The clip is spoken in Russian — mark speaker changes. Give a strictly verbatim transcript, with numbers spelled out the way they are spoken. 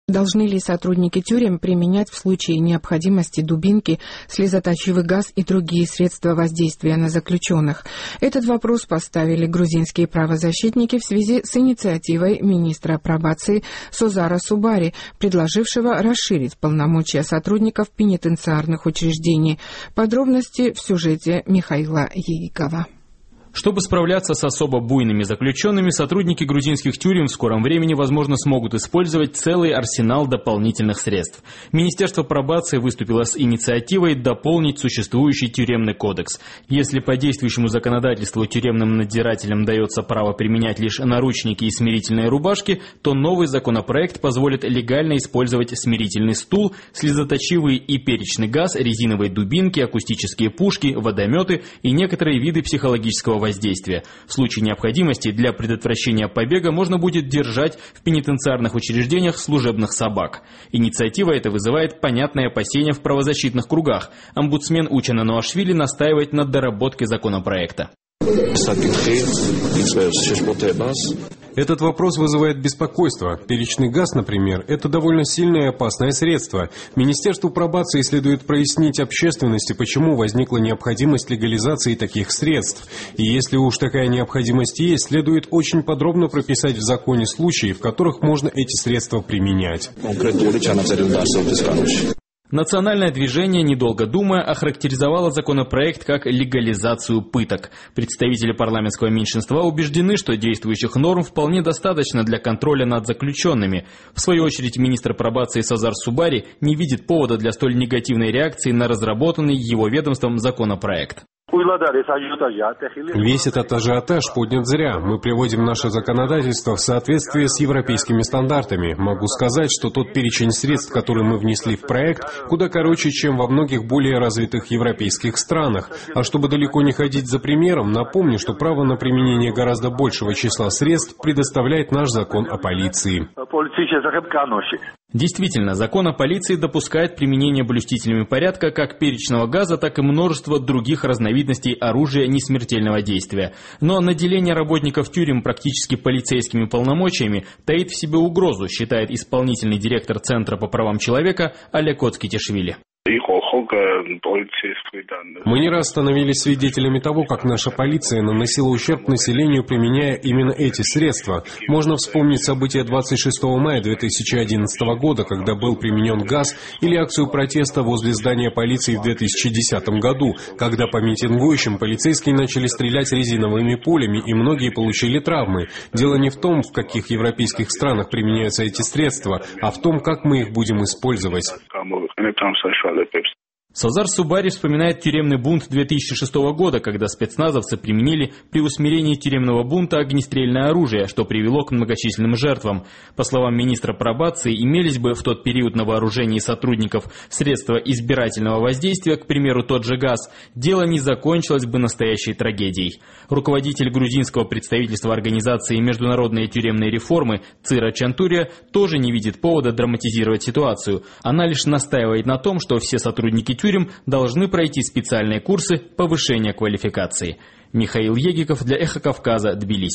Speaker 1: Должны ли сотрудники тюрем применять в случае необходимости дубинки, слезоточивый газ и другие средства воздействия на заключенных? Этот вопрос поставили грузинские правозащитники в связи с инициативой министра пробации Созара Субари, предложившего расширить полномочия сотрудников пенитенциарных учреждений. Подробности в сюжете Михаила Егикова.
Speaker 2: Чтобы справляться с особо буйными заключенными, сотрудники грузинских тюрем в скором времени, возможно, смогут использовать целый арсенал дополнительных средств. Министерство пробации выступило с инициативой дополнить существующий тюремный кодекс. Если по действующему законодательству тюремным надзирателям дается право применять лишь наручники и смирительные рубашки, то новый законопроект позволит легально использовать смирительный стул, слезоточивый и перечный газ, резиновые дубинки, акустические пушки, водометы и некоторые виды психологического воздействия. воздействия. В случае необходимости для предотвращения побега можно будет держать в пенитенциарных учреждениях служебных собак. Инициатива эта вызывает понятные опасения в правозащитных кругах. Омбудсмен Учана Нуашвили настаивает на доработке законопроекта.
Speaker 3: Этот вопрос вызывает беспокойство. Перечный газ, например, это довольно сильное и опасное средство. Министерству пробации следует прояснить общественности, почему возникла необходимость легализации таких средств. И если уж такая необходимость есть, следует очень подробно прописать в законе случаи, в которых можно эти средства применять.
Speaker 2: Национальное движение, недолго думая, охарактеризовало законопроект как легализацию пыток. Представители парламентского меньшинства убеждены, что действующих норм вполне достаточно для контроля над заключенными. В свою очередь, министр пробации Созар Субари не видит повода для столь негативной реакции на разработанный его ведомством законопроект.
Speaker 3: Весь этот ажиотаж поднят зря. Мы приводим наше законодательство в соответствие с европейскими стандартами. Могу сказать, что тот перечень средств, который мы внесли в проект, куда короче, чем во многих более развитых европейских странах. А чтобы далеко не ходить за примером, напомню, что право на применение гораздо большего числа средств предоставляет наш закон о полиции.
Speaker 2: Действительно, закон о полиции допускает применение блюстителями порядка как перечного газа, так и множество других разновидностей оружия несмертельного действия. Но наделение работников тюрем практически полицейскими полномочиями таит в себе угрозу, считает исполнительный директор Центра по правам человека Олег Оцкитишвили.
Speaker 3: Мы не раз становились свидетелями того, как наша полиция наносила ущерб населению, применяя именно эти средства. Можно вспомнить события двадцать шестого мая две тысячи одиннадцатого года, когда был применен газ, или акцию протеста возле здания полиции в две тысячи десятом году, когда по митингующим полицейские начали стрелять резиновыми пулями, и многие получили травмы. Дело не в том, в каких европейских странах применяются эти средства, а в том, как мы их будем использовать.
Speaker 2: Созар Субари вспоминает тюремный бунт две тысячи шестого года, когда спецназовцы применили при усмирении тюремного бунта огнестрельное оружие, что привело к многочисленным жертвам. По словам министра пробации, имелись бы в тот период на вооружении сотрудников средства избирательного воздействия, к примеру, тот же газ, дело не закончилось бы настоящей трагедией. Руководитель грузинского представительства организации международные тюремные реформы Цира Чантурия тоже не видит повода драматизировать ситуацию. Она лишь настаивает на том, что все сотрудники тюрем должны пройти специальные курсы повышения квалификации. Михаил Егиков для Эхо Кавказа, Тбилиси.